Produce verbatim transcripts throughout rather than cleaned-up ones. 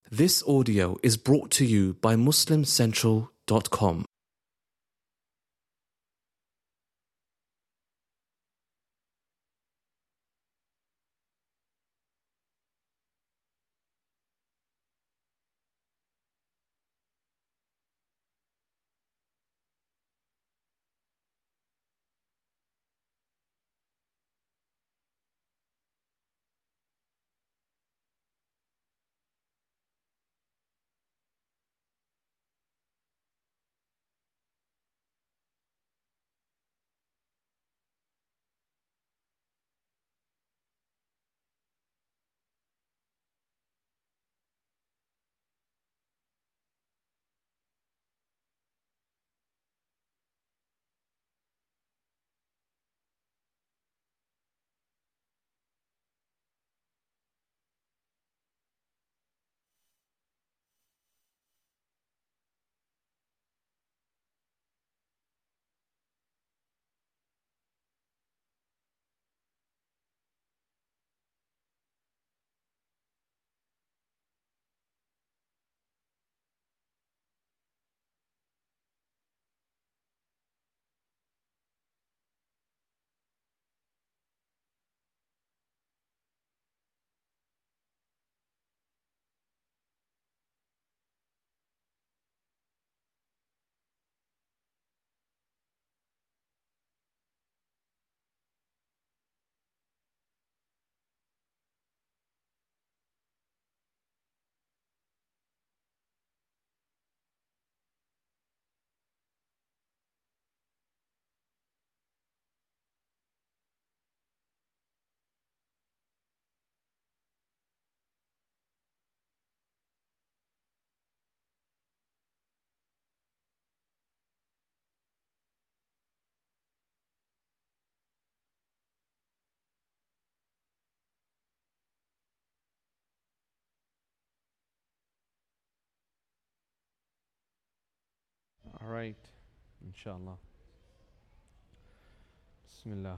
This audio is brought to you by Muslim Central dot com. All right, inshallah. Bismillah.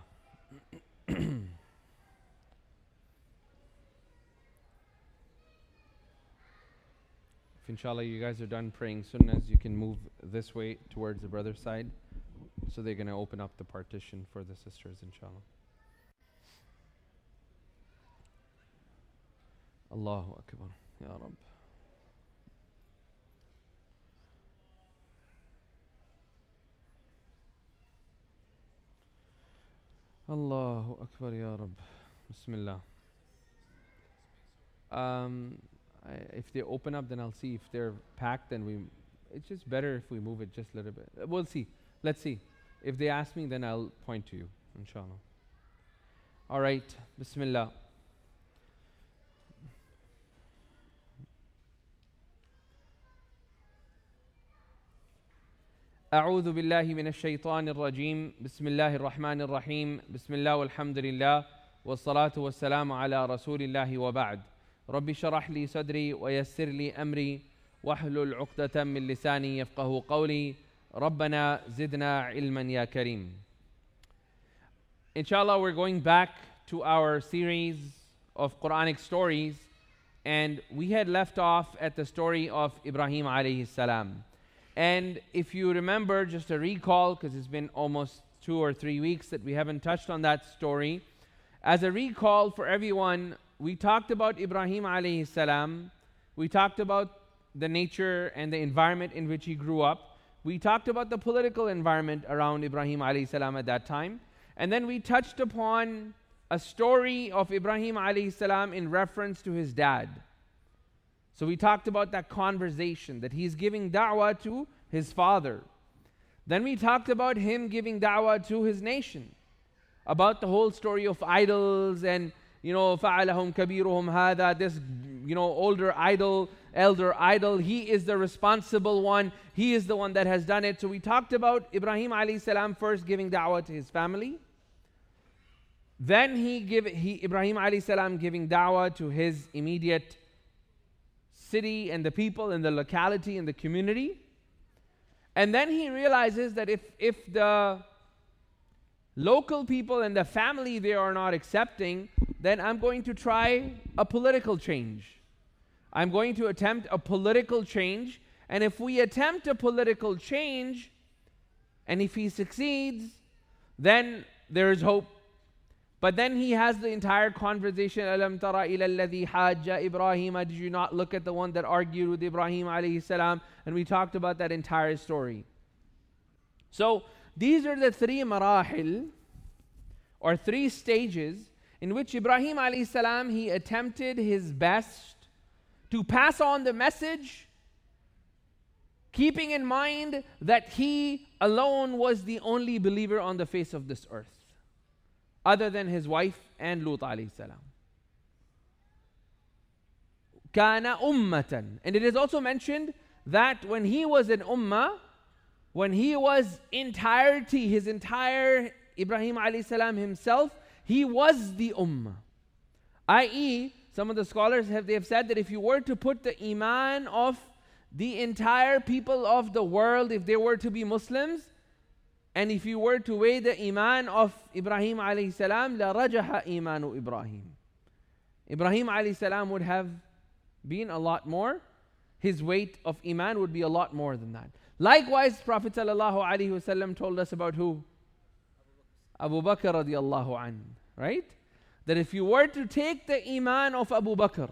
If inshallah you guys are done praying sunnahs, you can move this way towards the brother's side. So they're going to open up the partition for the sisters, inshallah. Allahu Akbar. Ya Rabb. Allahu Akbar, Ya Rabb. Bismillah. Um, I, if they open up, then I'll see. If they're packed, then we. It's just better if we move it just a little bit. Uh, We'll see. Let's see. If they ask me, then I'll point to you, inshallah. All right. Bismillah. أعوذ بالله من الشيطان الرجيم بسم الله الرحمن الرحيم بسم الله والحمد لله والصلاة والسلام على رسول الله وبعد رب شرح لي صدري ويسر لي أمري واحلل عقدة من لساني يفقه قولي ربنا زدنا علما يا كريم. Inshallah, we're going back to our series of Quranic stories, and we had left off at the story of Ibrahim alayhi salam. And if you remember, just a recall, because it's been almost two or three weeks that we haven't touched on that story. As a recall for everyone, we talked about Ibrahim alayhi salam. We talked about the nature and the environment in which he grew up. We talked about the political environment around Ibrahim alayhi salam at that time. And then we touched upon a story of Ibrahim alayhi salam in reference to his dad. So we talked about that conversation, that he's giving da'wah to his father. Then we talked about him giving da'wah to his nation, about the whole story of idols and, you know, فَعَلَهُمْ كَبِيرُهُمْ هَذَا, this, you know, older idol, elder idol, he is the responsible one, he is the one that has done it. So we talked about Ibrahim alayhi salam first giving da'wah to his family. Then he give he Ibrahim alayhi salam giving da'wah to his immediate city and the people and the locality and the community. And then he realizes that if, if the local people and the family they are not accepting, then I'm going to try a political change. I'm going to attempt a political change. And if we attempt a political change, and if he succeeds, then there is hope. But then he has the entire conversation. Alam tara ila alladhi hajja Ibrahim. Did you not look at the one that argued with Ibrahim alayhi salam? And we talked about that entire story. So these are the three marahil, or three stages, in which Ibrahim alayhi salam, he attempted his best to pass on the message, keeping in mind that he alone was the only believer on the face of this earth, other than his wife and Lut alayhi salam. Kana ummatan. And it is also mentioned that when he was an ummah, when he was entirety, his entire Ibrahim alayhi salam himself, he was the ummah. that is, some of the scholars have they have said that if you were to put the iman of the entire people of the world, if they were to be Muslims, and if you were to weigh the iman of Ibrahim alayhi salam, la rajaha imanu Ibrahim. Ibrahim alayhi salam would have been a lot more. His weight of iman would be a lot more than that. Likewise, Prophet sallallahu alaihi wasallam told us about who? Abu Bakr radiallahu anhu, right? That if you were to take the iman of Abu Bakr,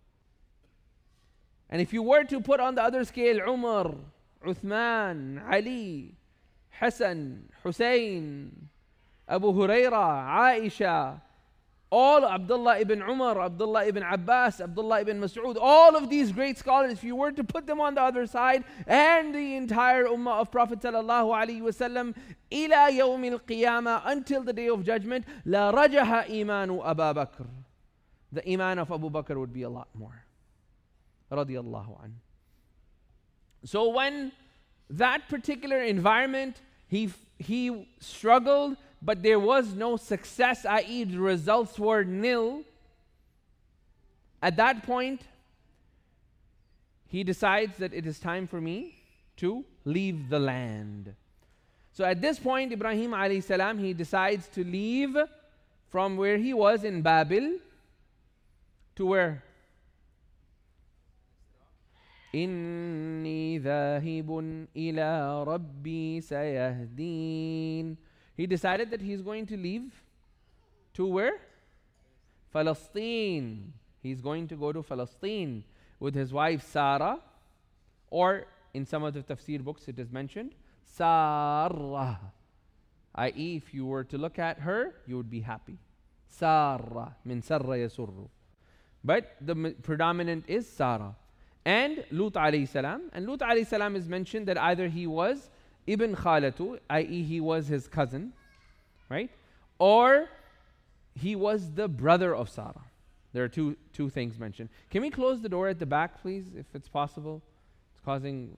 and if you were to put on the other scale Umar, Uthman, Ali, Hassan, Hussein, Abu Hurairah, Aisha, all Abdullah ibn Umar, Abdullah ibn Abbas, Abdullah ibn Mas'ud, all of these great scholars, if you were to put them on the other side, and the entire ummah of Prophet sallallahu alaihi wasallam, ila yawm al-qiyamah, until the day of judgment, la rajaha imanu Abu Bakr. The iman of Abu Bakr would be a lot more. Radiyallahu anhu. So when that particular environment, he he struggled, but there was no success, that is, the results were nil. At that point, he decides that it is time for me to leave the land. So at this point, Ibrahim alayhi salam, he decides to leave from where he was in Babil to where? Inni dhahibun ila rabbi sayahdeen. He decided that he's going to leave to where? Palestine. He's going to go to Palestine with his wife Sarah, or in some of the tafsir books it is mentioned, Sarah. that is, if you were to look at her, you would be happy. Sarah, min sarra yasurru. But the m- predominant is Sarah. And Lut alayhi salam. And Lut alayhi salam is mentioned that either he was Ibn Khalatu, that is, he was his cousin, right? Or he was the brother of Sarah. There are two two things mentioned. Can we close the door at the back, please, if it's possible? It's causing...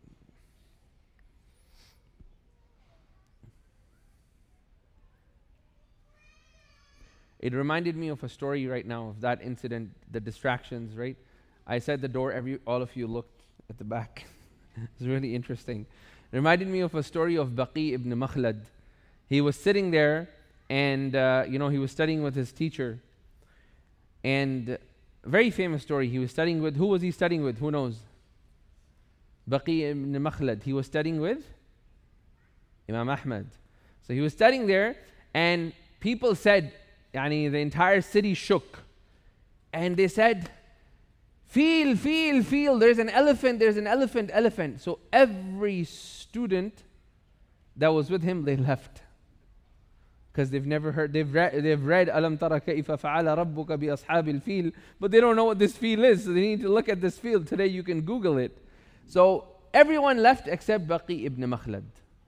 It reminded me of a story right now of that incident, the distractions, right? I said the door, every all of you looked at the back. It's really interesting. It reminded me of a story of Baqi ibn Makhlad. He was sitting there and, uh, you know, he was studying with his teacher. And a very famous story. He was studying with, who was he studying with? Who knows? Baqi ibn Makhlad. He was studying with Imam Ahmad. So he was studying there and people said, Yani the entire city shook. And they said, feel, feel, feel, there's an elephant, there's an elephant, elephant. So every student that was with him, they left. Because they've never heard, they've read, they've read Alam tara kaifa fa'ala rabbuka bi ashabil fil, but they don't know what this fil is, so they need to look at this fil. Today you can Google it. So everyone left except Baqi ibn Makhlad.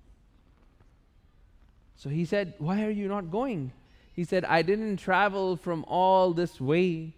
So he said, why are you not going? He said, I didn't travel from all this way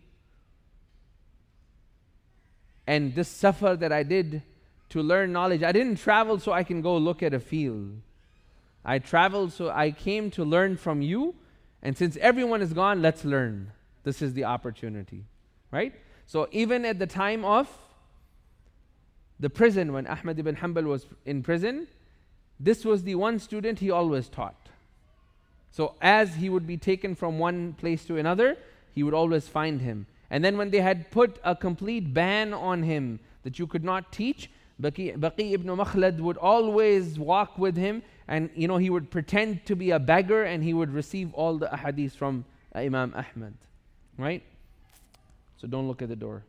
and this safar that I did to learn knowledge. I didn't travel so I can go look at a field. I traveled so I came to learn from you, and since everyone is gone, let's learn. This is the opportunity, right? So even at the time of the prison, when Ahmad ibn Hanbal was in prison, this was the one student he always taught. So as he would be taken from one place to another, he would always find him. And then when they had put a complete ban on him that you could not teach, Baqi, Baqi ibn Makhlad would always walk with him, and you know he would pretend to be a beggar and he would receive all the ahadith from uh, Imam Ahmad. Right? So don't look at the door.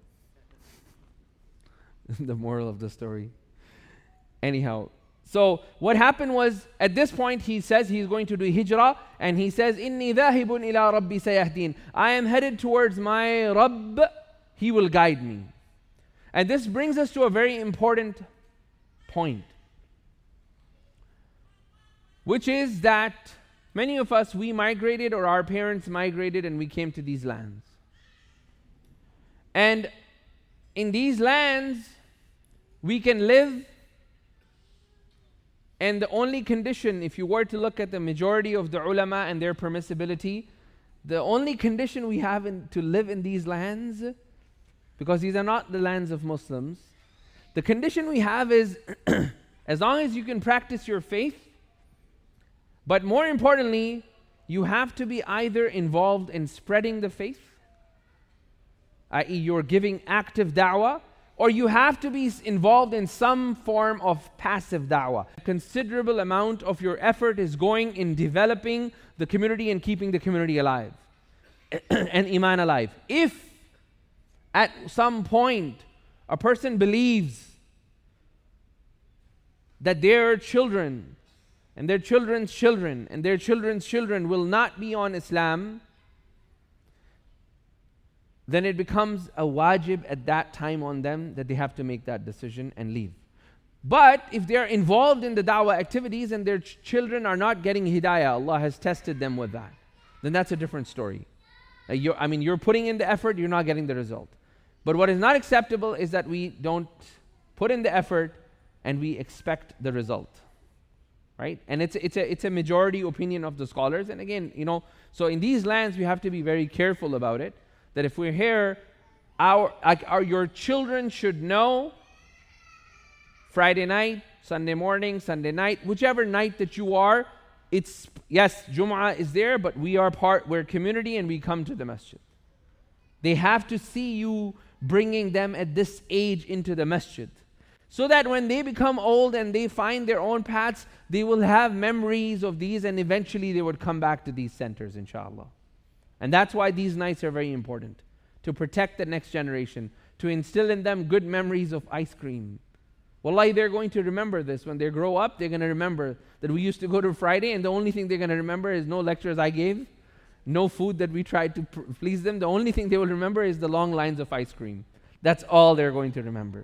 The moral of the story. Anyhow, so what happened was, at this point he says he's going to do hijrah, and he says, Inni dhahibun ila rabbi sayahdin. I am headed towards my Rabb, he will guide me. And this brings us to a very important point, which is that many of us, we migrated, or our parents migrated, and we came to these lands. And in these lands, we can live, and the only condition, if you were to look at the majority of the ulama and their permissibility, the only condition we have in, to live in these lands, because these are not the lands of Muslims, the condition we have is as long as you can practice your faith, but more importantly, you have to be either involved in spreading the faith, that is you're giving active da'wah, or you have to be involved in some form of passive da'wah. A considerable amount of your effort is going in developing the community and keeping the community alive and iman alive. If at some point a person believes that their children and their children's children and their children's children will not be on Islam, then it becomes a wajib at that time on them that they have to make that decision and leave. But if they are involved in the da'wah activities and their ch- children are not getting hidayah, Allah has tested them with that, then that's a different story. Uh, you're, I mean, you're putting in the effort, you're not getting the result. But what is not acceptable is that we don't put in the effort and we expect the result. Right? And it's, it's, a, it's a majority opinion of the scholars. And again, you know, so in these lands we have to be very careful about it. That if we're here, our, like our your children should know Friday night, Sunday morning, Sunday night, whichever night that you are, it's, yes, Jum'ah is there, but we are part, we're community and we come to the masjid. They have to see you bringing them at this age into the masjid, so that when they become old and they find their own paths, they will have memories of these, and eventually they would come back to these centers, inshallah. And that's why these nights are very important, to protect the next generation, to instill in them good memories of ice cream. Wallahi, they're going to remember this. When they grow up, they're going to remember that we used to go to Friday and the only thing they're going to remember is no lectures I gave, no food that we tried to pr- please them. The only thing they will remember is the long lines of ice cream. That's all they're going to remember.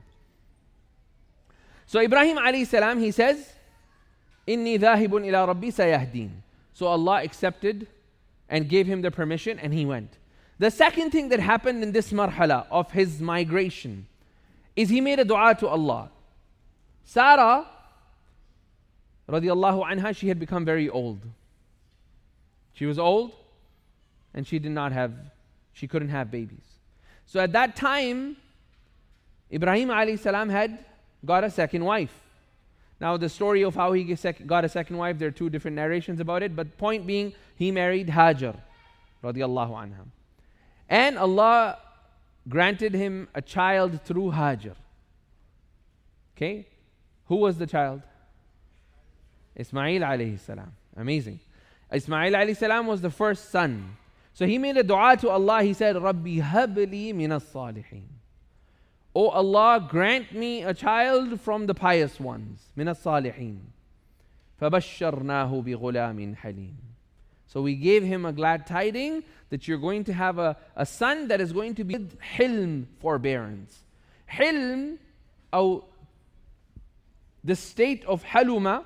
So Ibrahim alayhi salam, he says, Inni dhahibun ila rabbi sayahdin. So Allah accepted and gave him the permission, and he went. The second thing that happened in this marhala of his migration is he made a dua to Allah. Sarah, radiallahu anha, she had become very old. She was old, and she did not have, she couldn't have babies. So at that time, Ibrahim alayhi salam had got a second wife. Now the story of how he got a second wife, there are two different narrations about it, but point being, he married Hajar, radiallahu anha. And Allah granted him a child through Hajar. Okay? Who was the child? Ismail alayhi salam. Amazing. Ismail alayhi salam was the first son. So he made a dua to Allah. He said, Rabbi habli min as-salihin. Oh Allah, grant me a child from the pious ones. Min as-salihin. فَبَشَّرْنَاهُ بِغُلَامٍ حَلِيمٍ. So we gave him a glad tiding that you're going to have a, a son that is going to be hilm, forbearance. Hilm, or the state of haluma,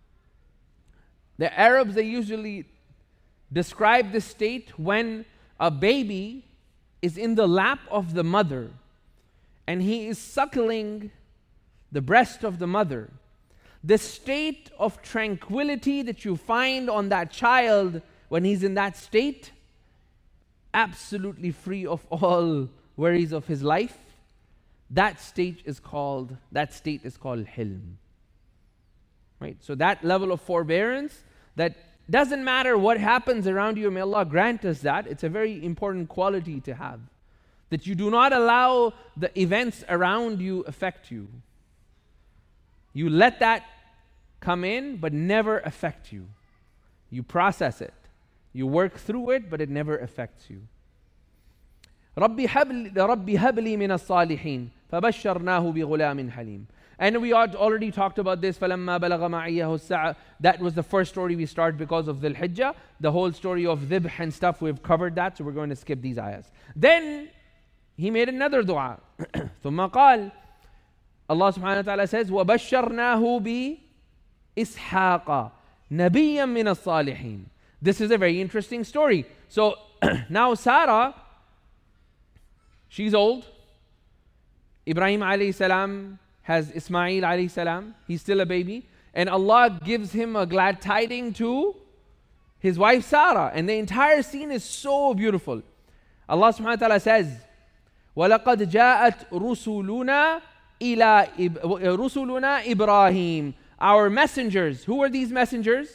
the Arabs, they usually describe the state when a baby is in the lap of the mother and he is suckling the breast of the mother. The state of tranquility that you find on that child when he's in that state, absolutely free of all worries of his life, that state is called, that state is called hilm. Right? So that level of forbearance, that doesn't matter what happens around you, may Allah grant us that. It's a very important quality to have. That you do not allow the events around you affect you. You let that come in, but never affect you. You process it. You work through it, but it never affects you. رَبِّ هَبْ رَبِّ هَبْ لِي مِنَ الصَّالِحِينَ فَبَشَّرْنَاهُ بِغُلَامٍ حَلِيمٍ. And we had already talked about this. فَلَمَّا بَلَغَ مَعِيَّهُ السَّعَى. That was the first story we started because of Dhul Hijjah. The whole story of Dhibh and stuff, we've covered that, so we're going to skip these ayahs. Then he made another dua. ثُمَّ قال, Allah subhanahu wa ta'ala says, وَبَشَّرْنَاهُ بِإِسْحَاقَ نَبِيًّا مِّنَ الصَّالِحِينَ. This is a very interesting story. So now Sarah, she's old. Ibrahim alayhi salam has Ismail alayhi salam. He's still a baby. And Allah gives him a glad tiding to his wife Sarah. And the entire scene is so beautiful. Allah subhanahu wa ta'ala says, وَلَقَدْ جَاءَتْ رُسُلُنَا إِلَىٰ رُسُلُنَا إِبْرَاهِيمَ. Our messengers. Who were these messengers?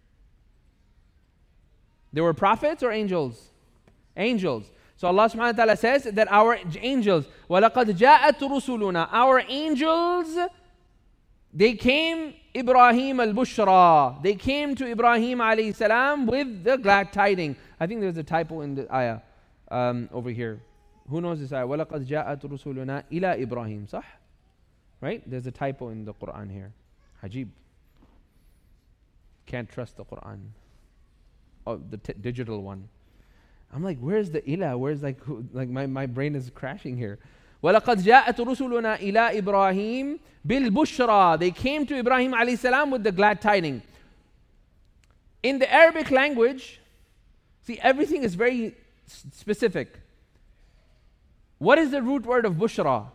They were prophets or angels? Angels. So Allah subhanahu wa ta'ala says that our angels, وَلَقَدْ جَاءَتْ رُسُلُنَا, our angels, they came Ibrahim al-Bushra. They came to Ibrahim alayhi salam with the glad tiding. I think there's a typo in the ayah um, over here. Who knows this ayah? وَلَقَدْ جَاءَتْ رُسُلُنَا إِلَىٰ إِبْرَاهِيمَ. صح? Right? There's a typo in the Quran here. Ajib. Can't trust the Quran. Oh, the t- digital one. I'm like, where's the ilah? Where's like, who, like my, my brain is crashing here. وَلَقَدْ جَاءَتْ رُسُلُنَا إِلَىٰ إِبْرَاهِيمَ بِالْبُشْرَى. They came to Ibrahim alayhi salam with the glad tiding. In the Arabic language, see, everything is very s- specific. What is the root word of bushra?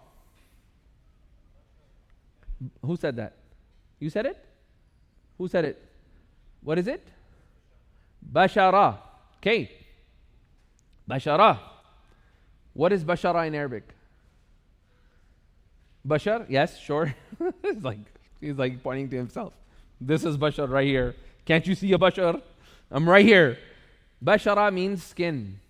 Who said that? You said it? Who said it? What is it? Bashara. Okay. Bashara. What is bashara in Arabic? Bashar? Yes, sure. It's like, he's like pointing to himself. This is bashar right here. Can't you see a bashar? I'm right here. Bashara means skin.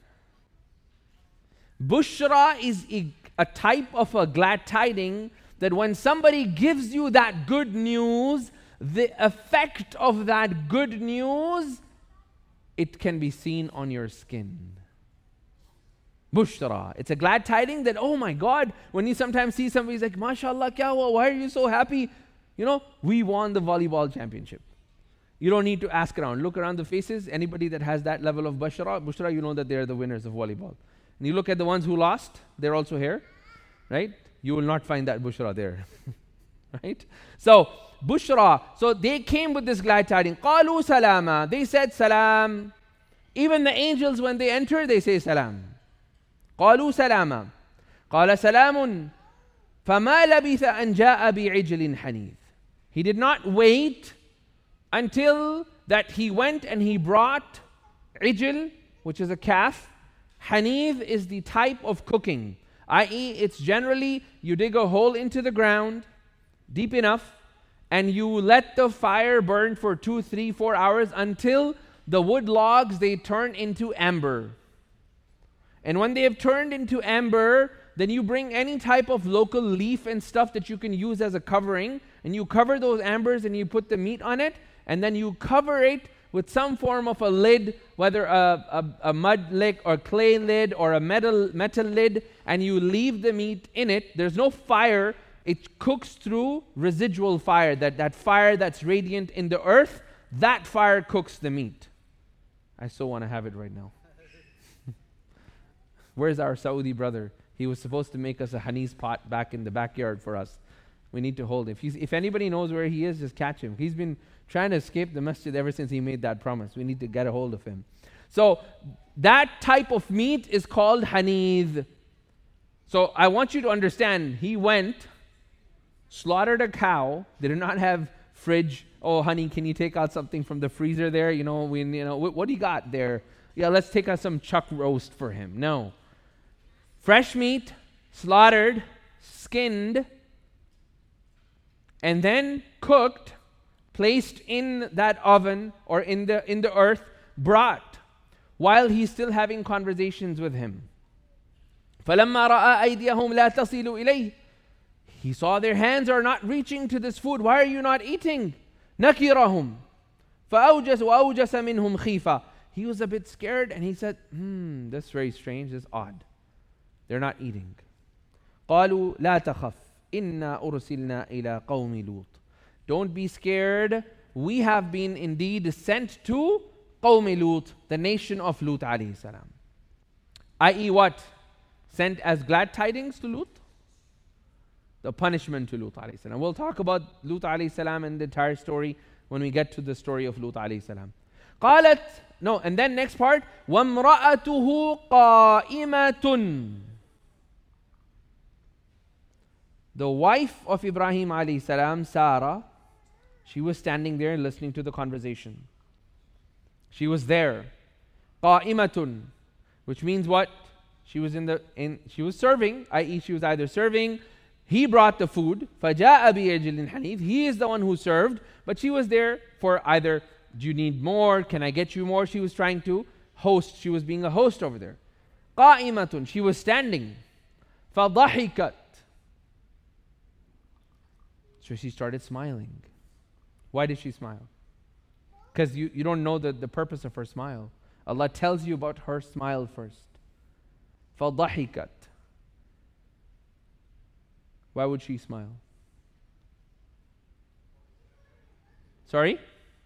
Bushra is a, a type of a glad tiding that when somebody gives you that good news, the effect of that good news, it can be seen on your skin. Bushra. It's a glad tiding that, oh my God, when you sometimes see somebody, he's like, MashaAllah, kya hua? Why are you so happy? You know, we won the volleyball championship. You don't need to ask around. Look around the faces. Anybody that has that level of bushra, bushra, you know that they are the winners of volleyball. And you look at the ones who lost, they're also here, right? You will not find that bushra there, right? So, bushra. So they came with this glad tiding. قَالُوا salama. They said salam. Even the angels, when they enter, they say salam. قَالُوا salama. قَالَ سَلَامٌ فَمَا لَبِثَ أَنْ جَاءَ بِعِجْلٍ حَنِيذٍ. He did not wait until that he went and he brought ijl, which is a calf. Hanith is the type of cooking, that is it's generally you dig a hole into the ground deep enough and you let the fire burn for two, three, four hours until the wood logs, they turn into amber. And when they have turned into amber, then you bring any type of local leaf and stuff that you can use as a covering, and you cover those ambers and you put the meat on it, and then you cover it with some form of a lid, whether a, a, a mud lid or clay lid or a metal, metal lid, and you leave the meat in it. There's no fire. It cooks through residual fire, that, that fire that's radiant in the earth, that fire cooks the meat. I so want to have it right now. Where's our Saudi brother? He was supposed to make us a hanis pot back in the backyard for us. We need to hold him. If, he's, if anybody knows where he is, just catch him. He's been trying to escape the masjid ever since he made that promise. We need to get a hold of him. So that type of meat is called hanith. So I want you to understand, he went, slaughtered a cow. They did not have fridge. Oh, honey, can you take out something from the freezer there? You know, we, you know, what, what do you got there? Yeah, let's take out some chuck roast for him. No. Fresh meat, slaughtered, skinned, and then cooked, placed in that oven or in the in the earth, brought, while he's still having conversations with him. فَلَمَّا رَأَى أَيْدِيَهُمْ لَا تَصِلُ إِلَيْهِ. He saw their hands are not reaching to this food. Why are you not eating? نَكِرَهُمْ فَأَوْجَسَ وَأَوْجَسَ مِنْهُمْ خِيفًا. He was a bit scared and he said, hmm, that's very strange, that's odd. They're not eating. قَالُوا لَا تَخَفْ إِنَّا أُرْسِلْنَا إِلَىٰ قَوْمِ لُوطٍ. Don't be scared. We have been indeed sent to قَوْمِ Lut, the nation of Lut alayhi salam. that is what? Sent as glad tidings to Lut? The punishment to Lut alayhi salam. We'll talk about Lut alayhi salam and the entire story when we get to the story of Lut alayhi salam. قالت, no, and then next part, وَامْرَأَتُهُ قَائِمَةٌ. The wife of Ibrahim alayhi salam, Sarah, she was standing there listening to the conversation. She was there. قَائِمَةٌ, which means what? She was in the in she was serving, that is she was either serving, he brought the food, فَجَاءَ بِيَجْلٍ حَنِيذٍ. He is the one who served, but she was there for either, do you need more? Can I get you more? She was trying to host. She was being a host over there. قَائِمَةٌ, she was standing. فَضَحِكَتْ. So she started smiling. Why did she smile? Because you, you don't know the, the purpose of her smile. Allah tells you about her smile first. فَضَحِكَتْ. Why would she smile? Sorry?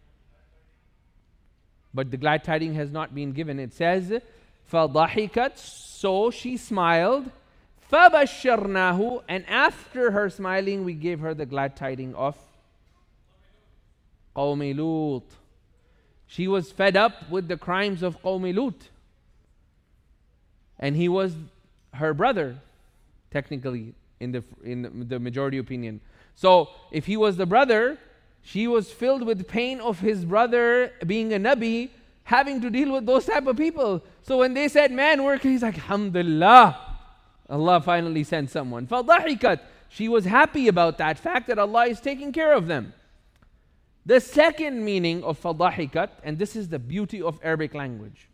But the glad tiding has not been given. It says, فَضَحِكَتْ, so she smiled. فَبَشَّرْنَاهُ, and after her smiling, we gave her the glad tiding of قَوْمِ Lut. She was fed up with the crimes of قَوْمِ Lut. And he was her brother, technically, in the in the majority opinion. So, if he was the brother, she was filled with pain of his brother being a Nabi, having to deal with those type of people. So when they said, man, work, he's like, alhamdulillah, Allah finally sent someone. فَضَحِكَتْ, she was happy about that fact that Allah is taking care of them. The second meaning of فَضَحِكَتْ, and this is the beauty of Arabic language.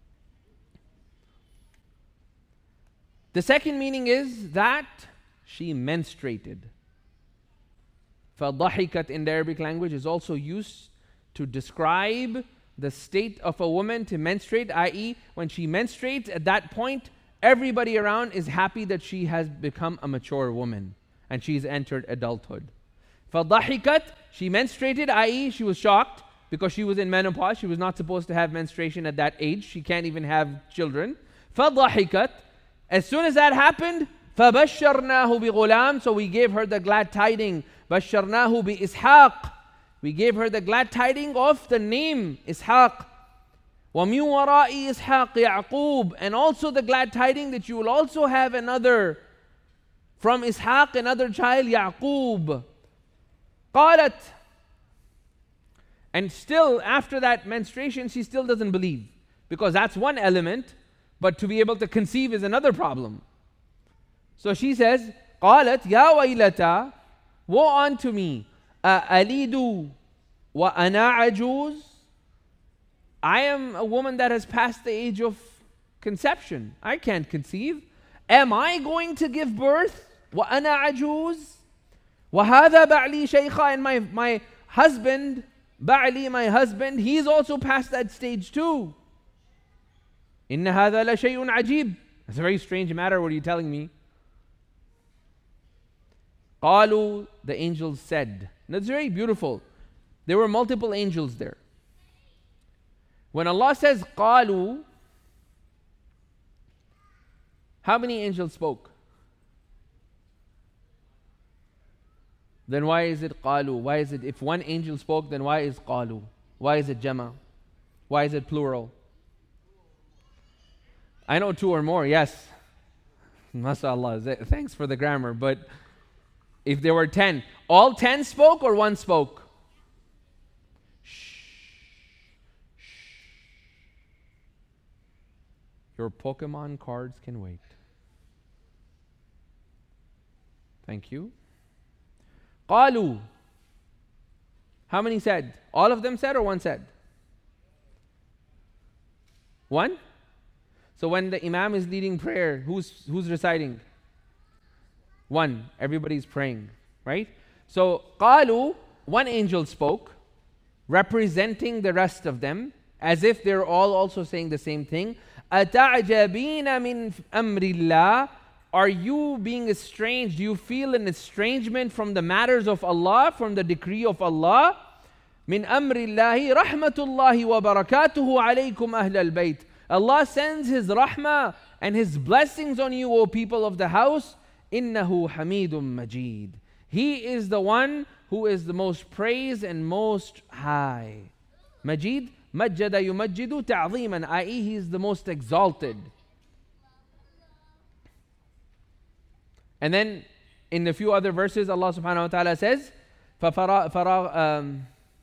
The second meaning is that she menstruated. فَضَحِكَتْ in the Arabic language is also used to describe the state of a woman to menstruate, that is, when she menstruates, at that point, everybody around is happy that she has become a mature woman and she's entered adulthood. فَضَحِكَتْ, she menstruated, that is, she was shocked because she was in menopause. She was not supposed to have menstruation at that age. She can't even have children. فَضَحِكَتْ, as soon as that happened, فَبَشَّرْنَاهُ بِغُلَامٍ, so we gave her the glad tiding. بَشَّرْنَاهُ بِإِسْحَاقٍ, we gave her the glad tiding of the name Ishaq. وَمِن وَرَاءِ إِسْحَاقِ يَعْقُوبٍ, and also the glad tiding that you will also have another, from Ishaq, another child, Yaqub. قالت, and still after that menstruation, she still doesn't believe, because that's one element, but to be able to conceive is another problem. So she says, قالت يا ويلتا, woe unto me, أَأَلِدُ وَأَنَا عَجُوزٌ, I am a woman that has passed the age of conception. I can't conceive. Am I going to give birth? وَأَنَا عَجُوزٌ وَهَذَا بَعْلِي شَيْخًا, and my, my husband, Ba'li, my husband, he's also past that stage too. إِنَّ هَذَا لَشَيْءٌ عَجِيبٌ, it's a very strange matter, what are you telling me? قالوا, the angels said. And it's very beautiful. There were multiple angels there. When Allah says قالوا, how many angels spoke? Then why is it قالوا? Why is it, if one angel spoke, then why is قالوا? Why is it jama? Why is it plural? I know two or more, yes. MashaAllah, thanks for the grammar, but if there were ten, all ten spoke or one spoke? Shh. Shh. Your Pokemon cards can wait. Thank you. قالوا. How many said? All of them said or one said? One? So when the Imam is leading prayer, who's who's reciting? One. Everybody's praying, right? So قالوا, one angel spoke, representing the rest of them, as if they're all also saying the same thing. أَتَعْجَبِينَ مِنْ أَمْرِ اللَّهِ, are you being estranged? Do you feel an estrangement from the matters of Allah, from the decree of Allah? مِنْ أَمْرِ اللَّهِ رَحْمَةُ اللَّهِ وَبَرَكَاتُهُ عَلَيْكُمْ أَهْلَ الْبَيْتِ. Allah sends His rahmah and His blessings on you, O people of the house. إِنَّهُ حَمِيدٌ مَجِيدٌ. He is the one who is the most praised and most high. Majid, مَجَّدَ يُمَجِّدُ تَعْظِيمًا, that is He is the most exalted. And then in a few other verses, Allah subhanahu wa ta'ala says, فَفَرَا فَرَا um,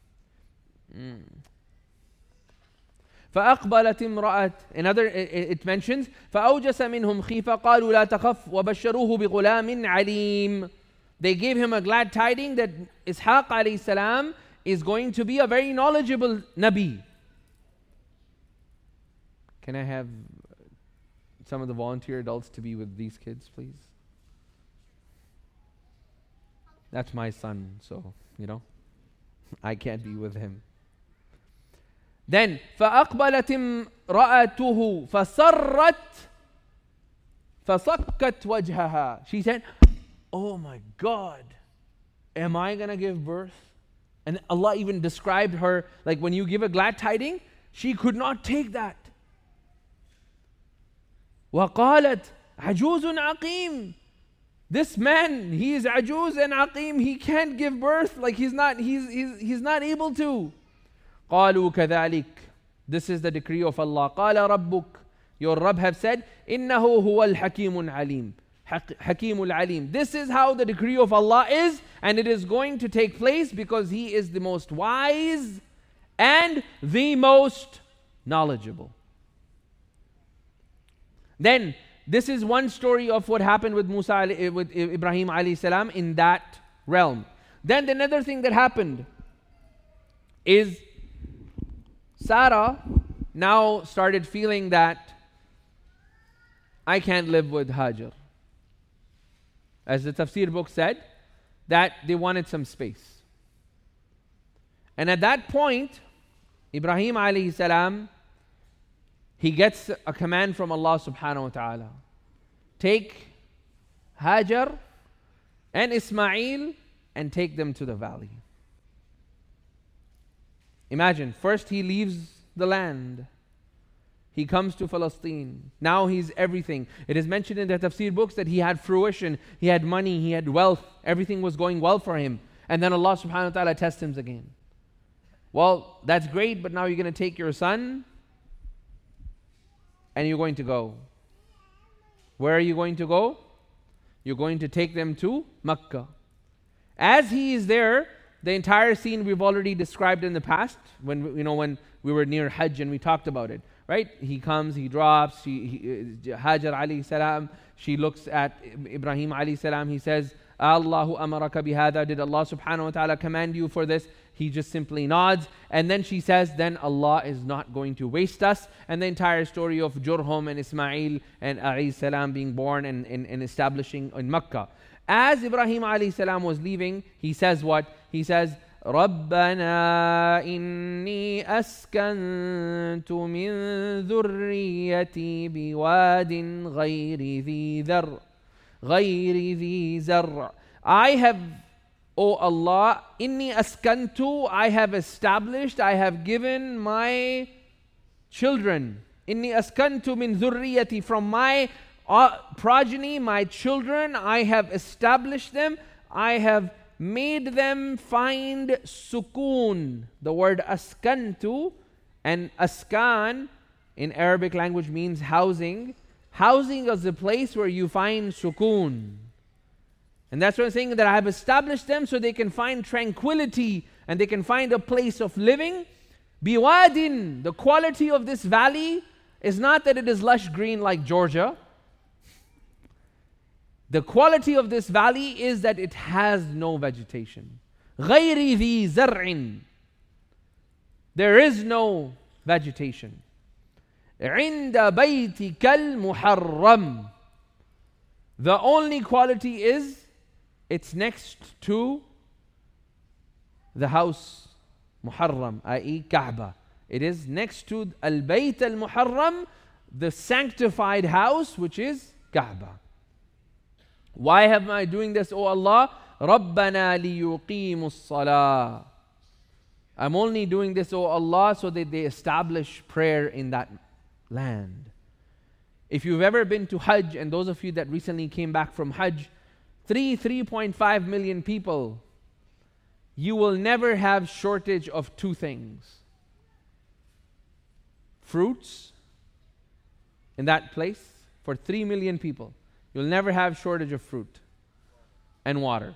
فَأَقْبَلَتِ امْرَأَةٌ. Another, it, it mentions, فَأَوْجَسَ مِنْهُمْ خِيفَةً قَالُوا لَا تَخَفْ وَبَشَّرُوهُ بِغُلَامٍ عَلِيمٍ. They gave him a glad tiding that Ishaq alayhi salam is going to be a very knowledgeable Nabi. Can I have some of the volunteer adults to be with these kids, please? That's my son, so, you know, I can't be with him. Then, فَأَقْبَلَتِ امْرَأَتُهُ فَصَرَّتْ فَصَكَّتْ وَجْهَهَا. She said, oh my God, am I going to give birth? And Allah even described her, like when you give a glad tiding, she could not take that. وَقَالَتْ عَجُوزٌ عَقِيمٌ. This man, he is ajuz and aqim, he can't give birth, like he's not, he's, he's, he's not able to. قَالُوا كَذَلِكَ. This is the decree of Allah. قَالَ رَبُّكَ. Your Rabb have said, إِنَّهُ هُوَ الْحَكِيمُ الْعَلِيمُ. Hakimul Alim. This is how the decree of Allah is, and it is going to take place because He is the most wise and the most knowledgeable. Then, this is one story of what happened with Musa, with Ibrahim alayhi salam in that realm. Then another thing that happened is Sarah now started feeling that I can't live with Hajar. As the tafsir book said, that they wanted some space. And at that point, Ibrahim alayhi salam, he gets a command from Allah subhanahu wa ta'ala. Take Hajar and Ismail and take them to the valley. Imagine, first he leaves the land. He comes to Palestine. Now he's everything. It is mentioned in the tafsir books that he had fruition, he had money, he had wealth, everything was going well for him. And then Allah subhanahu wa ta'ala tests him again. Well, that's great, but now you're going to take your son and you're going to go. Where are you going to go? You're going to take them to Makkah. As he is there, the entire scene we've already described in the past, when you know when we were near Hajj and we talked about it. Right? He comes, he drops, he, he, Hajar alayhi salam, she looks at Ibrahim alayhi salam, he says, Allahu amaraka bihada, did Allah subhanahu wa ta'ala command you for this? He just simply nods, and then she says, then Allah is not going to waste us. And the entire story of Jurhum and Ismail and alayhi salam being born and, and, and establishing in Makkah. As Ibrahim alayhi salam was leaving, he says what? He says, رَبَّنَا إِنِّي أَسْكَنْتُ مِنْ ذُرِّيَّتِي بِوَادٍ غَيْرِ ذِي ذَرْعٍ غَيْرِ ذِي زَرْعٍ. I have, O Allah, إِنِّي أَسْكَنْتُ, I have established, I have given my children. إِنِّي أَسْكَنْتُ مِنْ ذُرِّيَّتِي, from my uh, progeny, my children, I have established them, I have made them find sukoon. The word askantu and askan in Arabic language means housing. Housing is the place where you find sukoon. And that's what I'm saying, that I have established them so they can find tranquility and they can find a place of living. Biwadin, the quality of this valley is not that it is lush green like Georgia. The quality of this valley is that it has no vegetation. غَيْرِ ذِي زَرْعٍ. There is no vegetation. عند بيتك المحرم. The only quality is it's next to the house Muharram, that is Kaaba. It is next to Al-Bayt al-Muharram, the sanctified house, which is Kaaba. Why am I doing this, O Allah? رَبَّنَا لِيُقِيمُوا الصَّلَاةِ. I'm only doing this, O Allah, so that they establish prayer in that land. If you've ever been to Hajj, and those of you that recently came back from Hajj, three, three point five million people, you will never have shortage of two things. Fruits in that place for three million people. You'll never have shortage of fruit and water.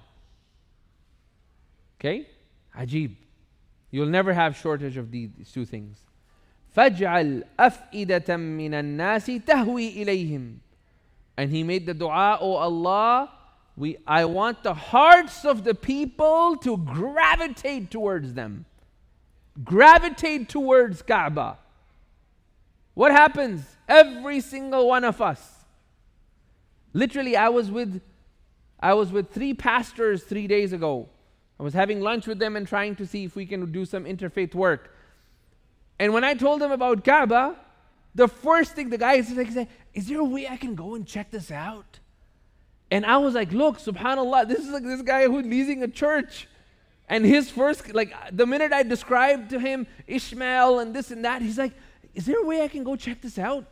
Okay? Ajib. You'll never have shortage of these two things. فَاجْعَلْ أَفْئِدَةً مِّنَ النَّاسِ تَهْوِي إِلَيْهِمْ. And he made the dua, O Allah, we, I want the hearts of the people to gravitate towards them. Gravitate towards Kaaba. What happens? Every single one of us. Literally, I was with I was with three pastors three days ago. I was having lunch with them and trying to see if we can do some interfaith work. And when I told them about Kaaba, the first thing the guy is like, is there a way I can go and check this out? And I was like, look, subhanAllah, this is like this guy who's leasing a church. And his first, like the minute I described to him Ishmael and this and that, he's like, is there a way I can go check this out?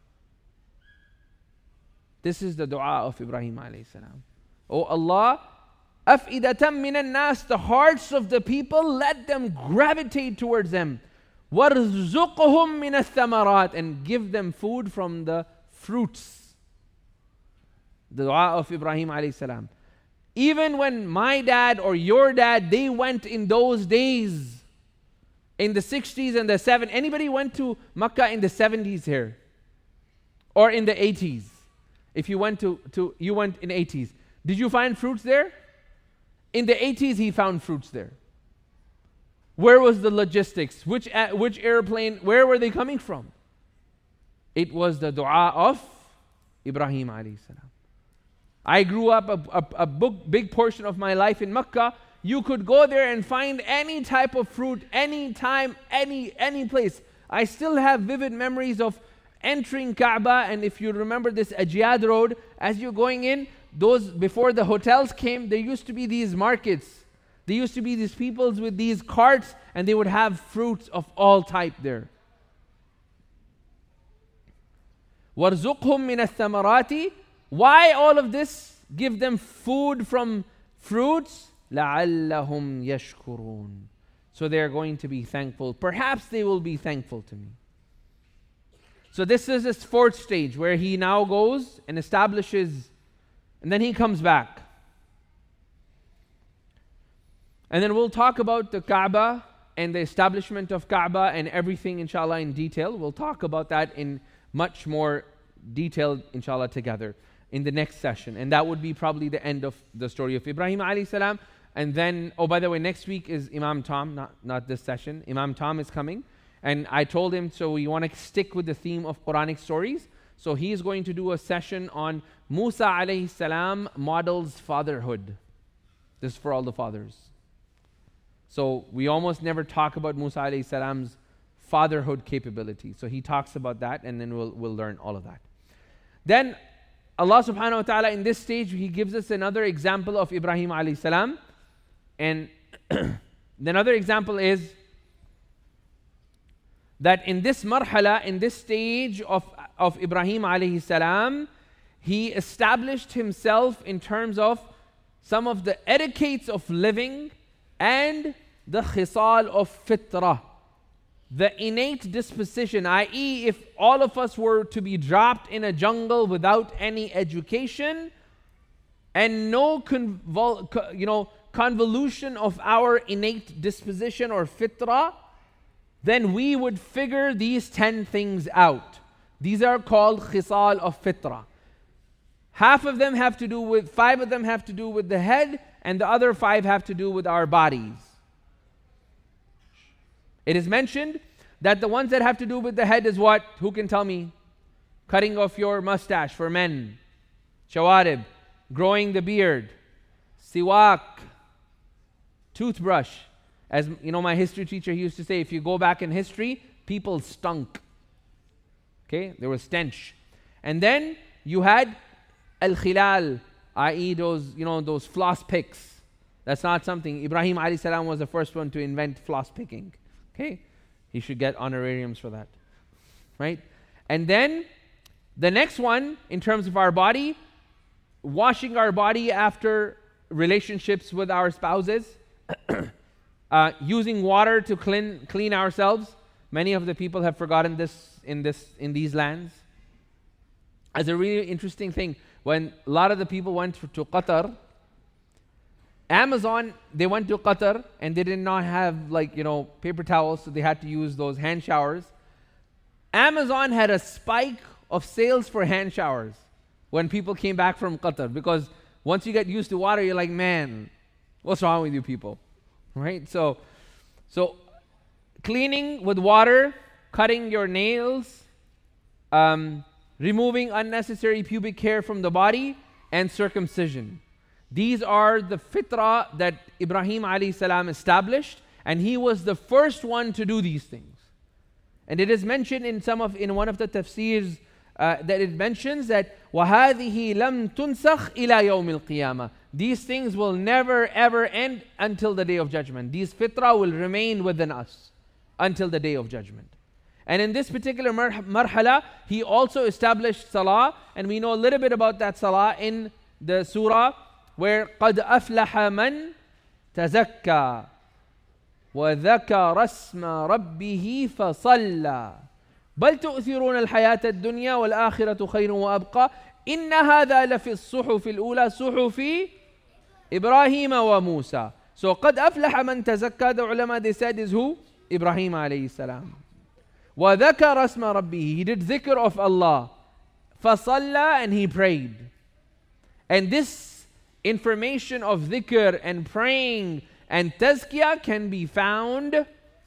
This is the dua of Ibrahim alayhi salam. Oh Allah, أَفْئِدَةً مِّنَ النَّاسِ, the hearts of the people, let them gravitate towards them. وَارْزُقْهُمْ مِنَ الثَّمَرَاتِ, and give them food from the fruits. The dua of Ibrahim alayhi salam. Even when my dad or your dad, they went in those days, in the sixties and the seventies. Anybody went to Makkah in the seventies here? Or in the eighties? If you went to, to you went in eighties. Did you find fruits there? In the eighties, he found fruits there. Where was the logistics? Which, uh, which airplane, where were they coming from? It was the dua of Ibrahim alayhi salam. I grew up a, a, a book, big portion of my life in Makkah. You could go there and find any type of fruit, any time, any, any place. I still have vivid memories of entering Kaaba, and if you remember this Ajiyad Road, as you're going in, those before the hotels came, there used to be these markets. There used to be these peoples with these carts, and they would have fruits of all type there. وَارْزُقْهُمْ مِنَ الثَّمَرَاتِ. Why all of this? Give them food from fruits. لَعَلَّهُمْ يَشْكُرُونَ. So they are going to be thankful. Perhaps they will be thankful to me. So this is his fourth stage, where he now goes and establishes, and then he comes back. And then we'll talk about the Kaaba and the establishment of Kaaba and everything, inshallah, in detail. We'll talk about that in much more detail, inshallah, together in the next session. And that would be probably the end of the story of Ibrahim alayhi salam. And then, oh, by the way, next week is Imam Tom, not, not this session. Imam Tom is coming. And I told him, so we want to stick with the theme of Quranic stories. So he is going to do a session on Musa alayhi salam models fatherhood. This is for all the fathers. So we almost never talk about Musa alayhi salam's fatherhood capability. So he talks about that, and then we'll, we'll learn all of that. Then Allah subhanahu wa ta'ala, in this stage, He gives us another example of Ibrahim alayhi salam. And another example is that in this marhala, in this stage of, of Ibrahim alayhi salam, he established himself in terms of some of the etiquettes of living and the khisal of fitrah, the innate disposition, that is, if all of us were to be dropped in a jungle without any education and no convol, you know, convolution of our innate disposition or fitrah, then we would figure these ten things out. These are called khisal of fitrah. Half of them have to do with, five of them have to do with the head, and the other five have to do with our bodies. It is mentioned that the ones that have to do with the head is what? Who can tell me? Cutting off your mustache for men, shawarib, growing the beard, siwak, toothbrush. As you know, my history teacher, he used to say, if you go back in history, people stunk. Okay, there was stench. And then you had al-khilal, that is those, you know, those floss picks. That's not something. Ibrahim alayhi salam was the first one to invent floss picking. Okay, he should get honorariums for that, right? And then the next one, in terms of our body, washing our body after relationships with our spouses, uh, using water to clean clean ourselves. Many of the people have forgotten this in this in these lands. As a really interesting thing, when a lot of the people went to, to Qatar, Amazon, they went to Qatar and they did not have, like, you know, paper towels, so they had to use those hand showers. Amazon had a spike of sales for hand showers when people came back from Qatar, because once you get used to water, you're like, man, what's wrong with you people, right? So, so cleaning with water, cutting your nails, um, removing unnecessary pubic hair from the body, and circumcision. These are the fitrah that Ibrahim alayhi salam established, and he was the first one to do these things. And it is mentioned in some of in one of the tafsirs uh, that it mentions that وَهَذِهِ لَمْ تُنْسَخْ إِلَى يَوْمِ الْقِيَامَةِ. These things will never ever end until the day of judgment. These fitrah will remain within us until the day of judgment. And in this particular mar- marhala, he also established salah, and we know a little bit about that salah in the surah where قَدْ أَفْلَحَ مَنْ تَزَكَّى وَذَكَرَ اسْمَ رَبِّهِ فَصَلَّى بَلْ تُؤْثِرُونَ الْحَيَاةَ الدُّنْيَا وَالْآخِرَةُ خَيْرٌ وَأَبْقَى إِنَّ هَذَا لَفِي الصُّحُفِ الْأُولَى صُحُفِ إِبْرَاهِيمَ وَمُوسَى. So قَدْ أَفْلَحَ مَنْ تَزَكَّى, the ulama, they said, is who? Ibrahim alayhi salam. وَذَكَرَ اسْمَ رَبِّهِ, he did dhikr of Allah. فَصَلَّى, and he prayed. And this information of dhikr and praying and tazkiyah can be found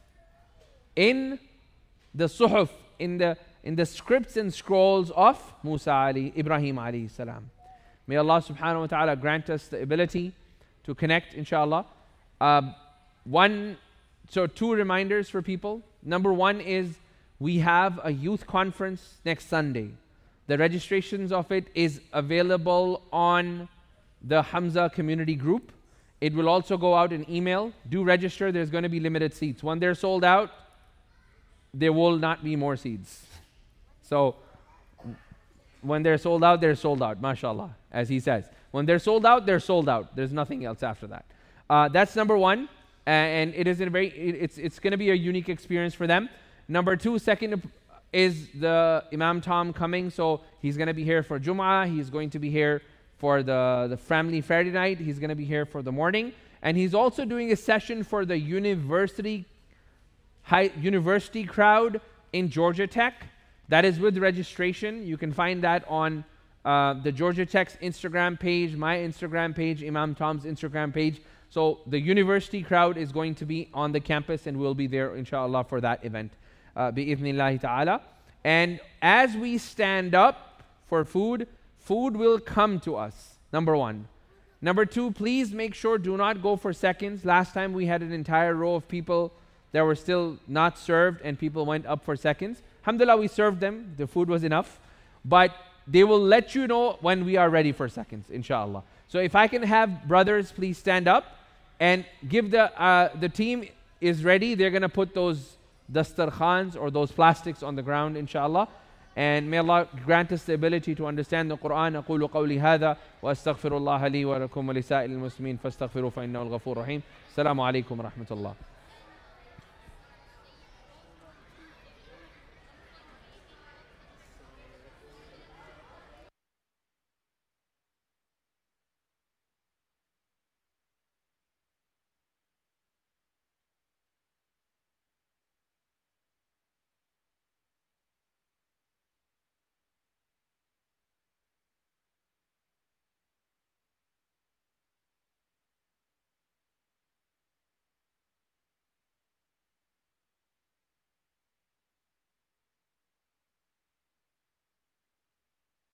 in the suhuf, in the in the scripts and scrolls of Musa alayhi, Ibrahim alayhi salam. May Allah subhanahu wa ta'ala grant us the ability to connect, inshallah. Uh, one, so two reminders for people. Number one is we have a youth conference next Sunday. The registrations of it is available on the Hamza community group. It will also go out in email. Do register. There's going to be limited seats. When they're sold out, there will not be more seats. So when they're sold out, they're sold out, mashallah, as he says. When they're sold out, they're sold out. There's nothing else after that. Uh, that's number one, uh, and it is a very, it, it's it's going to be a unique experience for them. Number two, second is the Imam Tom coming, so he's going to be here for Jum'ah. He's going to be here for the, the family Friday night. He's going to be here for the morning, and he's also doing a session for the university high, university crowd in Georgia Tech. That is with registration. You can find that on uh, the Georgia Tech's Instagram page, my Instagram page, Imam Tom's Instagram page. So the university crowd is going to be on the campus, and we'll be there, inshallah, for that event. Uh, bi'idhnillahi ta'ala. And as we stand up for food, food will come to us, number one. Number two, please make sure, do not go for seconds. Last time we had an entire row of people that were still not served, and people went up for seconds. Alhamdulillah, we served them. The food was enough. But they will let you know when we are ready for seconds, inshallah. So if I can have brothers, please stand up and give the, uh, the team is ready. They're going to put those dastarkhans or those plastics on the ground, inshallah. And may Allah grant us the ability to understand the Quran. أقول قولي هذا وأستغفر الله لي ولكم ولسائر المسلمين فاستغفروه فإنه الغفور الرحيم. السلام عليكم ورحمة الله.